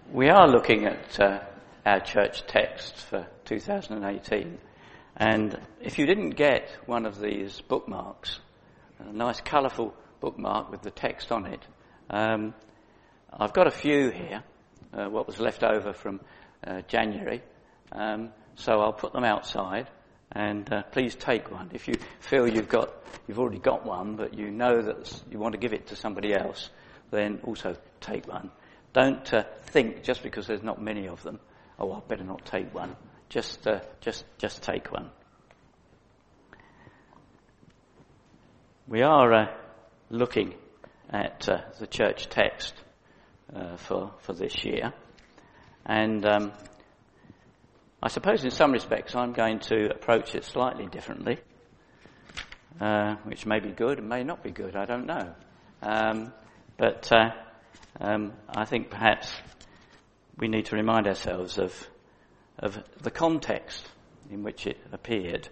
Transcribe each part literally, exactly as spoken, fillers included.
We are looking at uh, our church text for two thousand eighteen, and if you didn't get one of these bookmarks, a nice colourful bookmark with the text on it, um, I've got a few here, uh, what was left over from uh, January, um, so I'll put them outside, and uh, please take one. If you feel you've got, you've already got one, but you know that you want to give it to somebody else, then also take one. Don't uh, think just because there's not many of them, oh, I better not take one. Just, uh, just, just take one. We are uh, looking at uh, the church text uh, for for this year, and um, I suppose in some respects I'm going to approach it slightly differently, uh, which may be good and may not be good. I don't know, um, but. Uh, Um, I think perhaps we need to remind ourselves of of the context in which it appeared.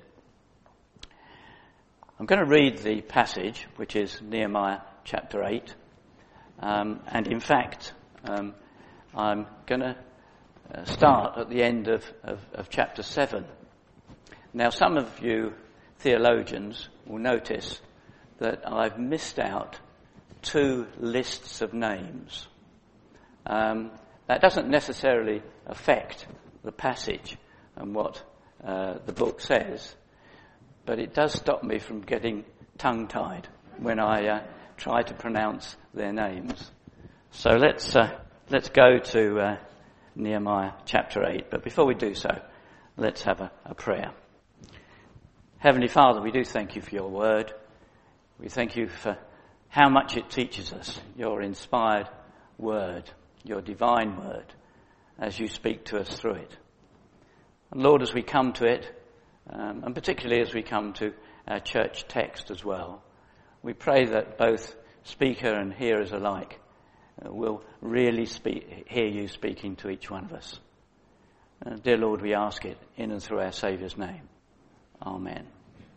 I'm going to read the passage, which is Nehemiah chapter eight, um, and in fact, um, I'm going to uh, start at the end of, of, of chapter seven. Now, some of you theologians will notice that I've missed out two lists of names. Um, that doesn't necessarily affect the passage and what uh, the book says, but it does stop me from getting tongue-tied when I uh, try to pronounce their names. So let's uh, let's go to uh, Nehemiah chapter eight. But before we do so, let's have a, a prayer. Heavenly Father, we do thank you for your word. We thank you for how much it teaches us, your inspired word, your divine word, as you speak to us through it. And Lord, as we come to it, um, and particularly as we come to our church text as well, we pray that both speaker and hearers alike uh, will really speak, hear you speaking to each one of us. Uh, dear Lord, we ask it in and through our Saviour's name. Amen.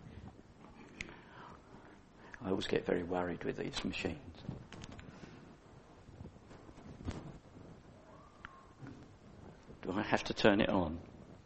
I always get very worried with these machines. Do I have to turn it on?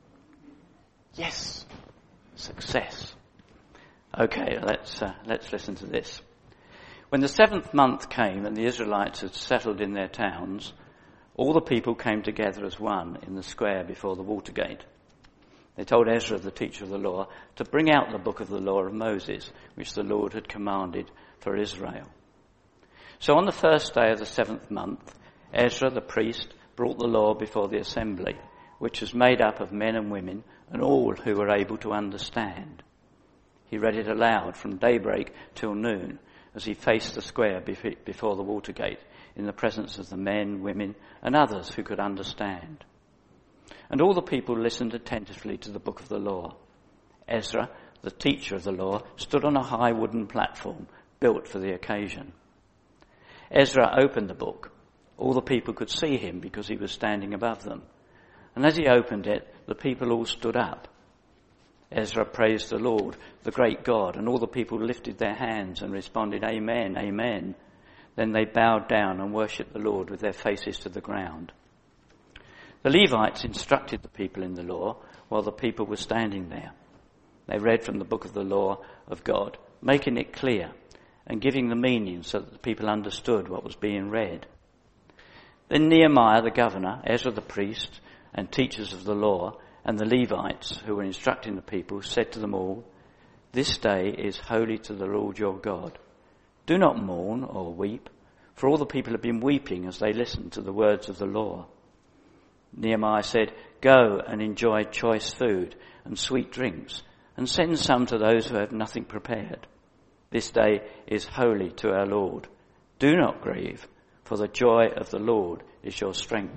Yes! Success. Okay, let's uh, let's listen to this. When the seventh month came and the Israelites had settled in their towns, all the people came together as one in the square before the water gate. They told Ezra, the teacher of the law, to bring out the book of the law of Moses, which the Lord had commanded for Israel. So on the first day of the seventh month, Ezra, the priest, brought the law before the assembly, which was made up of men and women and all who were able to understand. He read it aloud from daybreak till noon as he faced the square before the water gate in the presence of the men, women and others who could understand. And all the people listened attentively to the book of the law. Ezra, the teacher of the law, stood on a high wooden platform built for the occasion. Ezra opened the book. All the people could see him because he was standing above them. And as he opened it, the people all stood up. Ezra praised the Lord, the great God, and all the people lifted their hands and responded, Amen, Amen. Then they bowed down and worshipped the Lord with their faces to the ground. The Levites instructed the people in the law while the people were standing there. They read from the book of the law of God, making it clear and giving the meaning so that the people understood what was being read. Then Nehemiah the governor, Ezra the priest, and teachers of the law, and the Levites who were instructing the people said to them all, This day is holy to the Lord your God. Do not mourn or weep, for all the people have been weeping as they listened to the words of the law. Nehemiah said, Go and enjoy choice food and sweet drinks, and send some to those who have nothing prepared. This day is holy to our Lord. Do not grieve, for the joy of the Lord is your strength.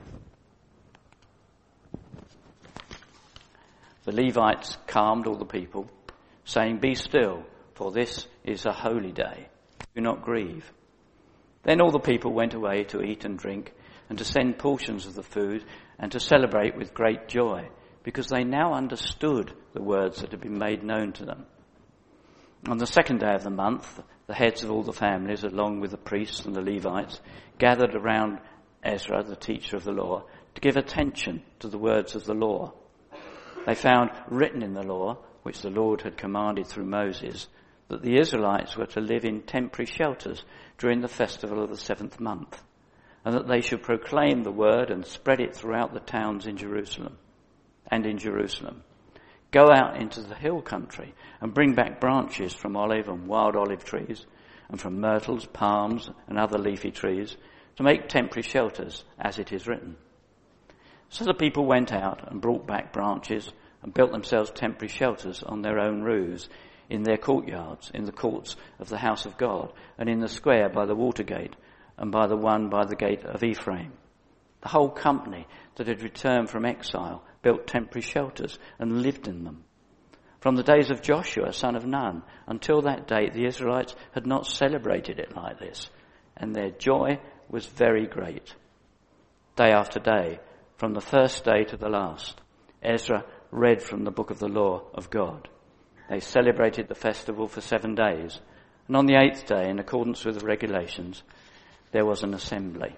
The Levites calmed all the people, saying, Be still, for this is a holy day. Do not grieve. Then all the people went away to eat and drink, and to send portions of the food, and to celebrate with great joy, because they now understood the words that had been made known to them. On the second day of the month, the heads of all the families, along with the priests and the Levites, gathered around Ezra, the teacher of the law, to give attention to the words of the law. They found written in the law, which the Lord had commanded through Moses, that the Israelites were to live in temporary shelters during the festival of the seventh month, and that they should proclaim the word and spread it throughout the towns in Jerusalem and in Jerusalem. Go out into the hill country and bring back branches from olive and wild olive trees and from myrtles, palms and other leafy trees to make temporary shelters, as it is written. So the people went out and brought back branches and built themselves temporary shelters on their own roofs, in their courtyards, in the courts of the house of God, and in the square by the water gate, and by the one by the gate of Ephraim. The whole company that had returned from exile built temporary shelters and lived in them. From the days of Joshua, son of Nun, until that date the Israelites had not celebrated it like this, and their joy was very great. Day after day, from the first day to the last, Ezra read from the book of the law of God. They celebrated the festival for seven days, and on the eighth day, in accordance with the regulations, there was an assembly.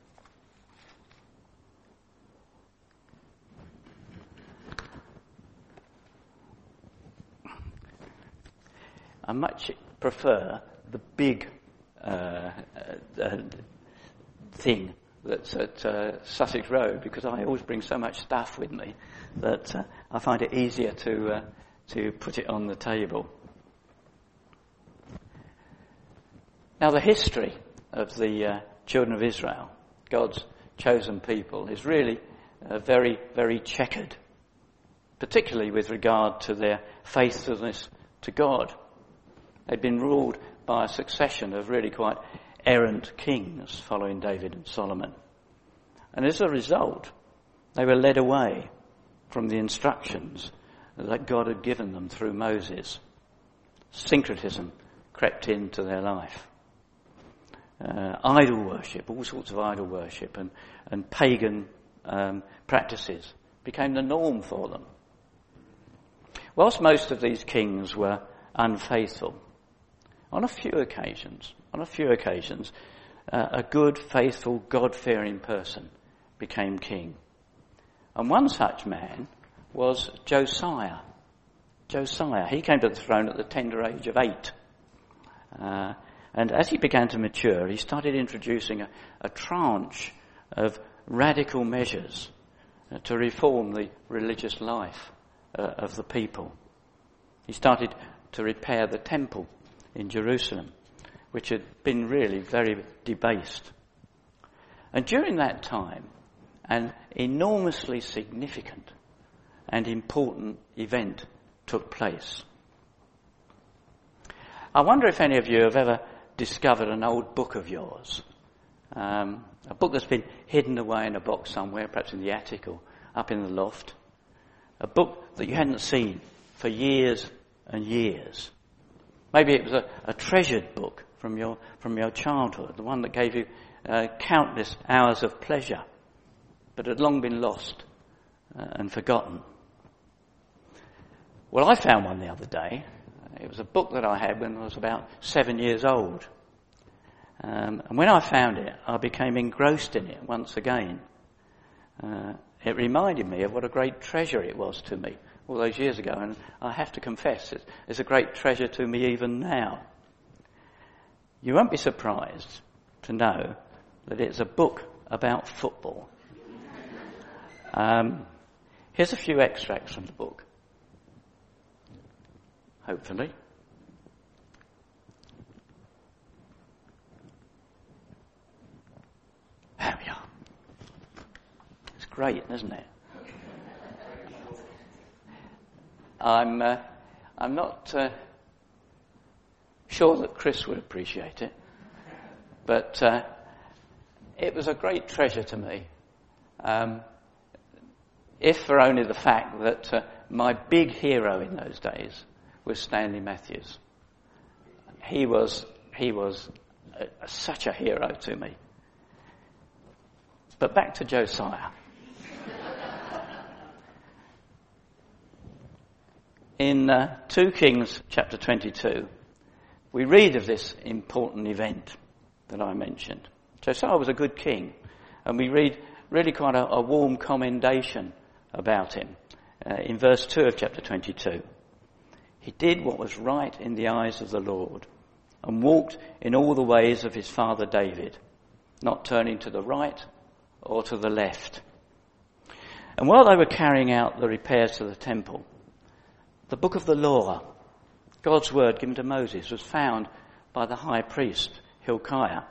I much prefer the big uh, uh, thing that's at uh, Sussex Road, because I always bring so much stuff with me that uh, I find it easier to uh, to put it on the table. Now, the history of the uh, children of Israel, God's chosen people, is really uh, very, very checkered, particularly with regard to their faithfulness to God. They'd been ruled by a succession of really quite errant kings following David and Solomon. And as a result, they were led away from the instructions that God had given them through Moses. Syncretism crept into their life. Uh, idol worship, all sorts of idol worship and, and pagan um, practices became the norm for them. Whilst most of these kings were unfaithful, on a few occasions, on a few occasions, uh, a good, faithful, God-fearing person became king. And one such man was Josiah. Josiah, he came to the throne at the tender age of eight. Uh, and as he began to mature, he started introducing a, a tranche of radical measures uh, to reform the religious life uh, of the people. He started to repair the temple in Jerusalem, which had been really very debased. And during that time, an enormously significant and important event took place. I wonder if any of you have ever discovered an old book of yours, um, a book that's been hidden away in a box somewhere, perhaps in the attic or up in the loft, a book that you hadn't seen for years and years. Maybe it was a, a treasured book from your from your childhood, the one that gave you uh, countless hours of pleasure, but had long been lost uh, and forgotten. Well, I found one the other day. It was a book that I had when I was about seven years old. Um, and when I found it, I became engrossed in it once again. Uh, it reminded me of what a great treasure it was to me all those years ago, and I have to confess it's, it's a great treasure to me even now. You won't be surprised to know that it's a book about football. Um, here's a few extracts from the book. Hopefully. There we are. It's great, isn't it? I'm uh, I'm not uh, sure that Chris would appreciate it, but uh, it was a great treasure to me, um, if for only the fact that uh, my big hero in those days was Stanley Matthews. He was he was a, a, such a hero to me. But back to Josiah. In uh, two Kings chapter twenty-two, we read of this important event that I mentioned. Josiah was a good king, And we read really quite a, a warm commendation about him uh, in verse two of chapter twenty-two. He did what was right in the eyes of the Lord and walked in all the ways of his father David, not turning to the right or to the left. And while they were carrying out the repairs to the temple, the book of the law, God's word given to Moses, was found by the high priest Hilkiah.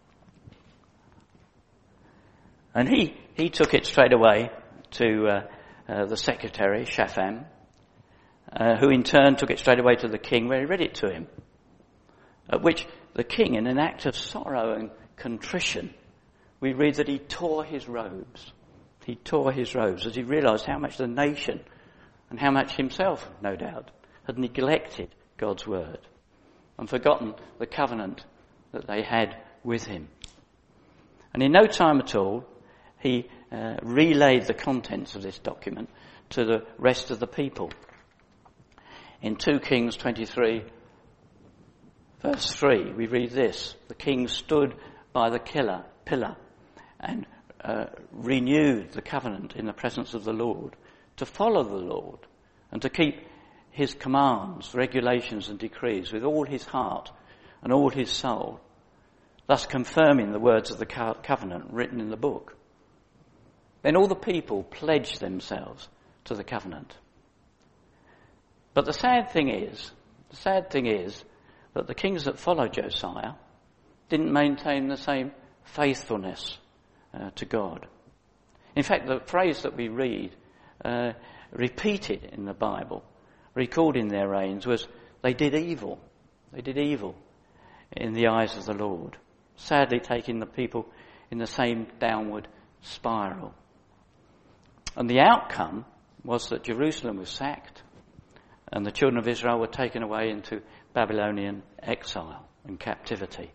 And he, he took it straight away to uh, uh, the secretary, Shaphan, uh, who in turn took it straight away to the king, where he read it to him. At which the king, in an act of sorrow and contrition, we read that he tore his robes. He tore his robes as he realised how much the nation, and how much himself, no doubt, had neglected God's word and forgotten the covenant that they had with him. And in no time at all, he uh, relayed the contents of this document to the rest of the people. In two Kings twenty-three, verse three, we read this: the king stood by the pillar, pillar and uh, renewed the covenant in the presence of the Lord, to follow the Lord and to keep his commands, regulations and decrees with all his heart and all his soul, thus confirming the words of the co- covenant written in the book. Then all the people pledged themselves to the covenant. But the sad thing is, the sad thing is that the kings that followed Josiah didn't maintain the same faithfulness uh, to God. In fact, the phrase that we read uh, repeated in the Bible, recalled in their reigns, was they did evil. They did evil in the eyes of the Lord, sadly taking the people in the same downward spiral. And the outcome was that Jerusalem was sacked and the children of Israel were taken away into Babylonian exile and captivity.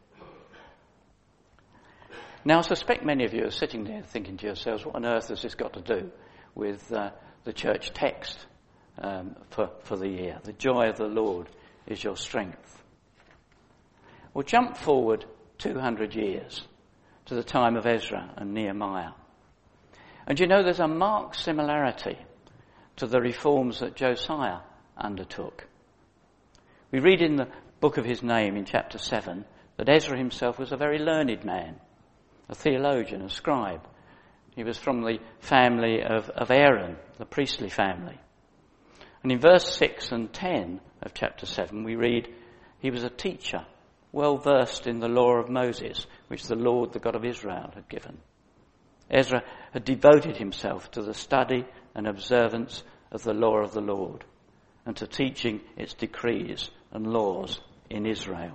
Now, I suspect many of you are sitting there thinking to yourselves, what on earth has this got to do with uh, the church text um, for, for the year? The joy of the Lord is your strength. Well, jump forward two hundred years to the time of Ezra and Nehemiah. And you know, there's a marked similarity to the reforms that Josiah undertook. We read in the book of his name in chapter seven that Ezra himself was a very learned man, a theologian, a scribe. He was from the family of, of Aaron, the priestly family. And in verse six and ten of chapter seven we read, he was a teacher, well versed in the law of Moses, which the Lord, the God of Israel, had given. Ezra had devoted himself to the study and observance of the law of the Lord and to teaching its decrees and laws in Israel.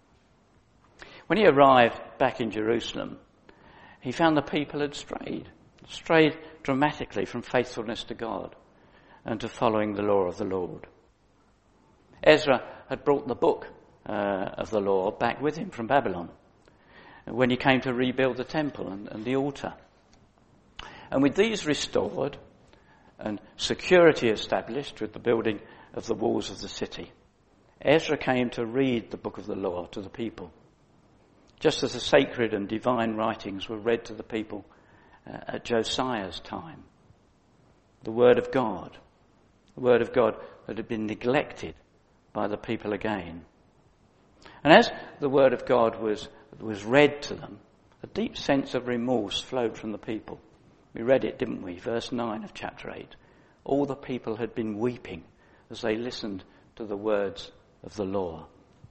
When he arrived back in Jerusalem, he found the people had strayed, strayed dramatically from faithfulness to God and to following the law of the Lord. Ezra had brought the book uh, of the law back with him from Babylon when he came to rebuild the temple and, and the altar. And with these restored and security established with the building of the walls of the city, Ezra came to read the book of the law to the people, just as the sacred and divine writings were read to the people uh, at Josiah's time. The word of God, the word of God that had been neglected by the people again. And as the word of God was, was read to them, a deep sense of remorse flowed from the people. We read it, didn't we? Verse nine of chapter eight. All the people had been weeping as they listened to the words of the law.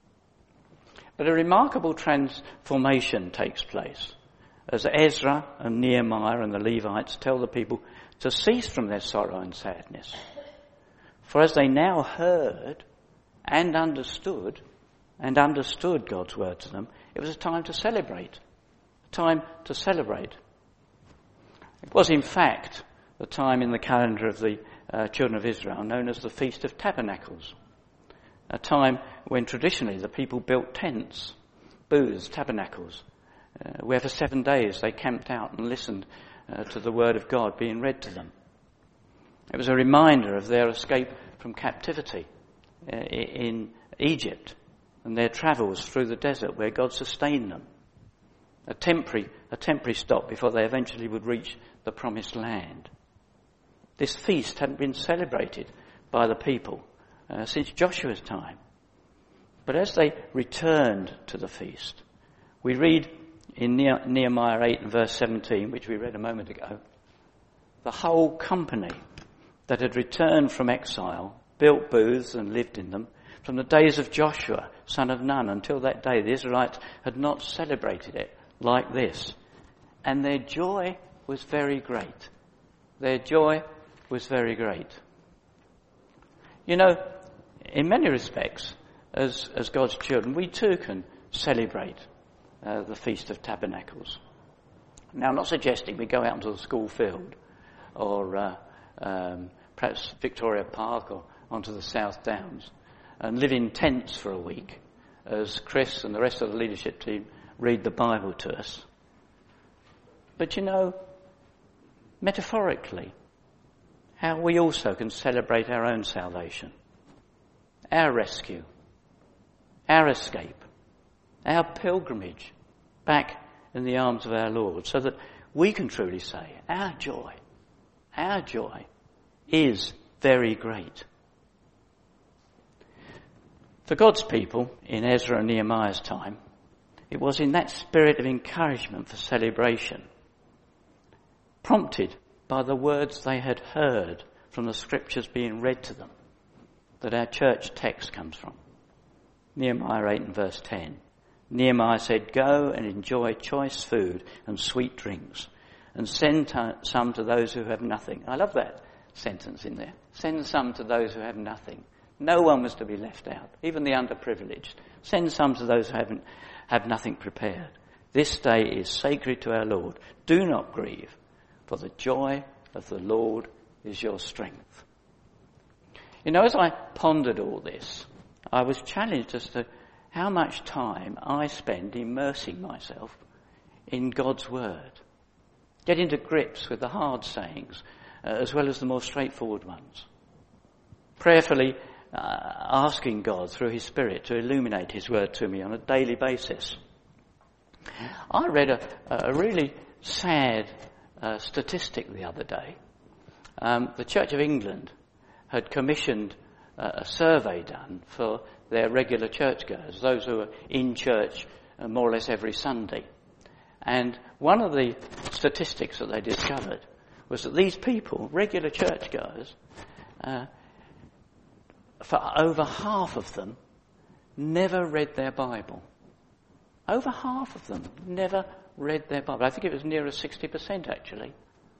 But a remarkable transformation takes place as Ezra and Nehemiah and the Levites tell the people to cease from their sorrow and sadness. For as they now heard and understood, and understood God's word to them, it was a time to celebrate. A time to celebrate. It was, in fact, the time in the calendar of the uh, children of Israel known as the Feast of Tabernacles, a time when traditionally the people built tents, booths, tabernacles, uh, where for seven days they camped out and listened uh, to the word of God being read to them. It was a reminder of their escape from captivity uh, in Egypt and their travels through the desert where God sustained them. A temporary a temporary stop before they eventually would reach the promised land. This feast hadn't been celebrated by the people uh, since Joshua's time. But as they returned to the feast, we read in Nehemiah eight and verse seventeen, which we read a moment ago, the whole company that had returned from exile built booths and lived in them from the days of Joshua, son of Nun. Until that day, the Israelites had not celebrated it like this. And their joy was very great. Their joy was very great. You know, in many respects, as, as God's children, we too can celebrate uh, the Feast of Tabernacles. Now, I'm not suggesting we go out into the school field or uh, um, perhaps Victoria Park or onto the South Downs and live in tents for a week as Chris and the rest of the leadership team read the Bible to us. But you know, metaphorically, how we also can celebrate our own salvation, our rescue, our escape, our pilgrimage back in the arms of our Lord, so that we can truly say our joy, our joy is very great. For God's people in Ezra and Nehemiah's time, it was in that spirit of encouragement for celebration, prompted by the words they had heard from the scriptures being read to them, that our church text comes from. Nehemiah eight and verse ten. Nehemiah said, "Go and enjoy choice food and sweet drinks, and send to, some to those who have nothing." I love that sentence in there. Send some to those who have nothing. No one was to be left out, even the underprivileged. Send some to those who haven't have nothing prepared. This day is sacred to our Lord. Do not grieve, for the joy of the Lord is your strength. You know, as I pondered all this, I was challenged as to how much time I spend immersing myself in God's Word, getting to grips with the hard sayings uh, as well as the more straightforward ones, prayerfully uh, asking God through His Spirit to illuminate His Word to me on a daily basis. I read a, a really sad uh, statistic the other day. Um, the Church of England had commissioned uh, a survey done for their regular churchgoers, those who are in church uh, more or less every Sunday. And one of the statistics that they discovered was that these people, regular churchgoers, uh, for over half of them, never read their Bible. Over half of them never read their Bible. I think it was nearer sixty percent actually.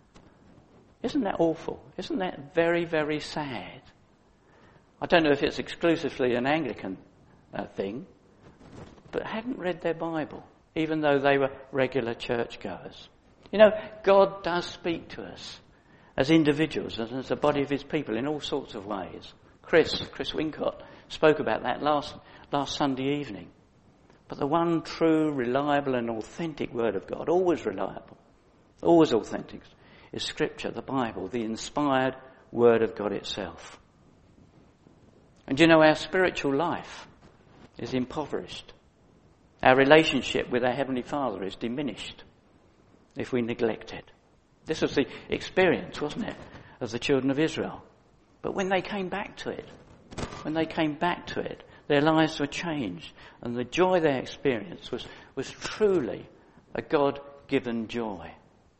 Isn't that awful? Isn't that very, very sad? I don't know if it's exclusively an Anglican uh, thing, but hadn't read their Bible, even though they were regular churchgoers. You know, God does speak to us as individuals and as a body of His people in all sorts of ways. Chris, Chris Wincott spoke about that last, last Sunday evening. But the one true, reliable and authentic Word of God, always reliable, always authentic, is Scripture, the Bible, the inspired Word of God itself. And you know, our spiritual life is impoverished. Our relationship with our Heavenly Father is diminished if we neglect it. This was the experience, wasn't it, of the children of Israel. But when they came back to it, when they came back to it, their lives were changed, and the joy they experienced was, was truly a God-given joy.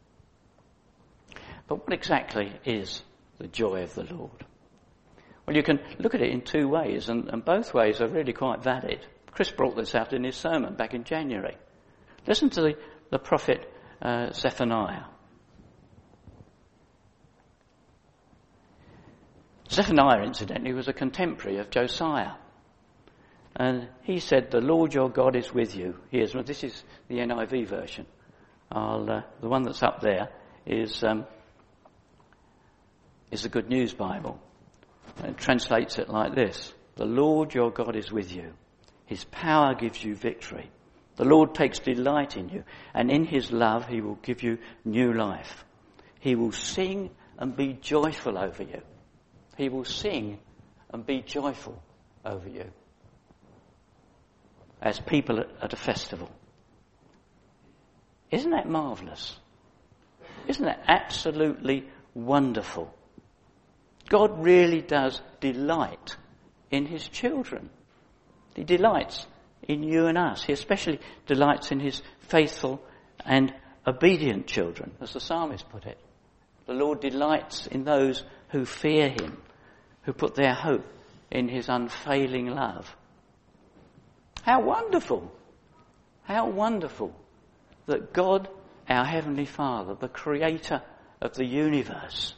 But what exactly is the joy of the Lord? Well, you can look at it in two ways, and, and both ways are really quite valid. Chris brought this out in his sermon back in January. Listen to the, the prophet uh, Zephaniah. Zephaniah, incidentally, was a contemporary of Josiah. And he said, "The Lord your God is with you." Here's, well, this is the N I V version. I'll, uh, the one that's up there is um, is the Good News Bible. And it translates it like this: "The Lord your God is with you. His power gives you victory. The Lord takes delight in you, and in His love He will give you new life. He will sing and be joyful over you." He will sing and be joyful over you as people at a festival. Isn't that marvellous? Isn't that absolutely wonderful? God really does delight in his children. He delights in you and us. He especially delights in his faithful and obedient children, as the psalmist put it. The Lord delights in those who fear him, who put their hope in his unfailing love. How wonderful! How wonderful that God, our Heavenly Father, the Creator of the universe,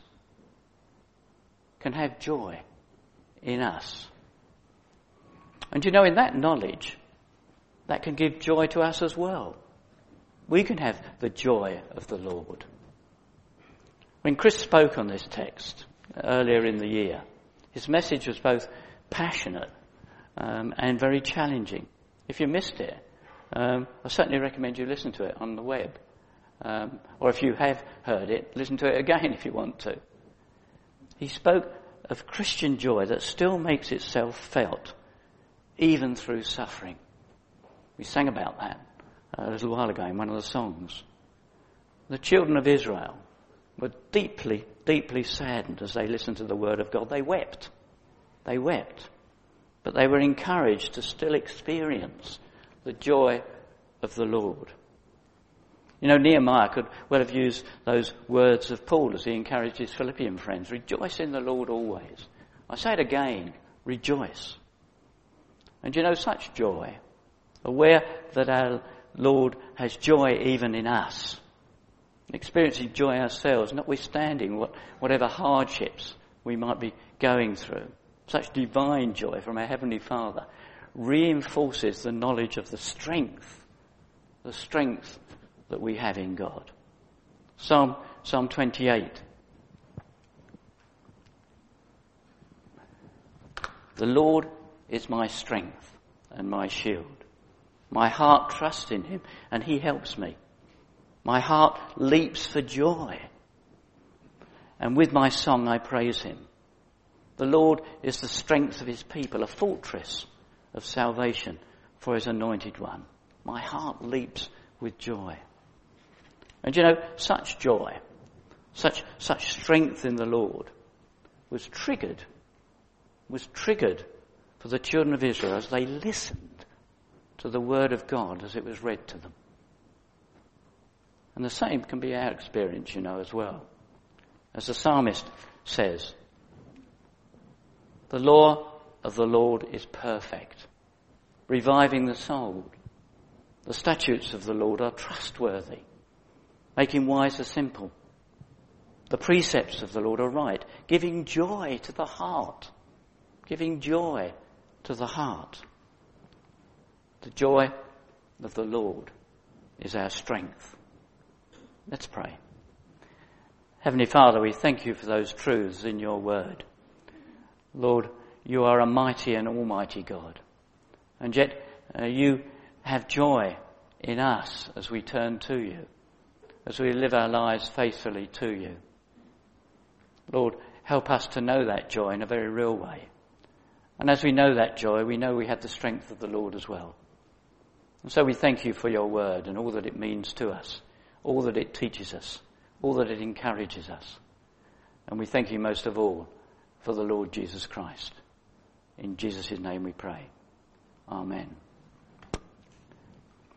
can have joy in us. And you know, in that knowledge, that can give joy to us as well. We can have the joy of the Lord. When Chris spoke on this text earlier in the year, his message was both passionate um, and very challenging. If you missed it, um, I certainly recommend you listen to it on the web. Um, or if you have heard it, listen to it again if you want to. He spoke of Christian joy that still makes itself felt, even through suffering. We sang about that a little while ago in one of the songs. The children of Israel were deeply, deeply saddened as they listened to the word of God. They wept. They wept. But they were encouraged to still experience the joy of the Lord. You know, Nehemiah could well have used those words of Paul as he encouraged his Philippian friends. Rejoice in the Lord always. I say it again, rejoice. And you know, such joy, aware that our Lord has joy even in us, experiencing joy ourselves, notwithstanding what, whatever hardships we might be going through. Such divine joy from our Heavenly Father reinforces the knowledge of the strength, the strength that we have in God. Psalm, Psalm twenty-eight. The Lord is my strength and my shield. My heart trusts in him and he helps me. My heart leaps for joy. And with my song I praise him. The Lord is the strength of his people, a fortress of salvation for his anointed one. My heart leaps with joy. And you know, such joy, such such strength in the Lord was triggered, was triggered for the children of Israel as they listened to the word of God as it was read to them. And the same can be our experience, you know, as well. As the psalmist says, the law of the Lord is perfect, reviving the soul. The statutes of the Lord are trustworthy, making wise the simple. The precepts of the Lord are right, giving joy to the heart. Giving joy to the heart. The joy of the Lord is our strength. Let's pray. Heavenly Father, we thank you for those truths in your word. Lord, you are a mighty and almighty God. And yet uh, you have joy in us as we turn to you, as we live our lives faithfully to you. Lord, help us to know that joy in a very real way. And as we know that joy, we know we have the strength of the Lord as well. And so we thank you for your word and all that it means to us, all that it teaches us, all that it encourages us. And we thank you most of all for the Lord Jesus Christ. In Jesus' name we pray. Amen.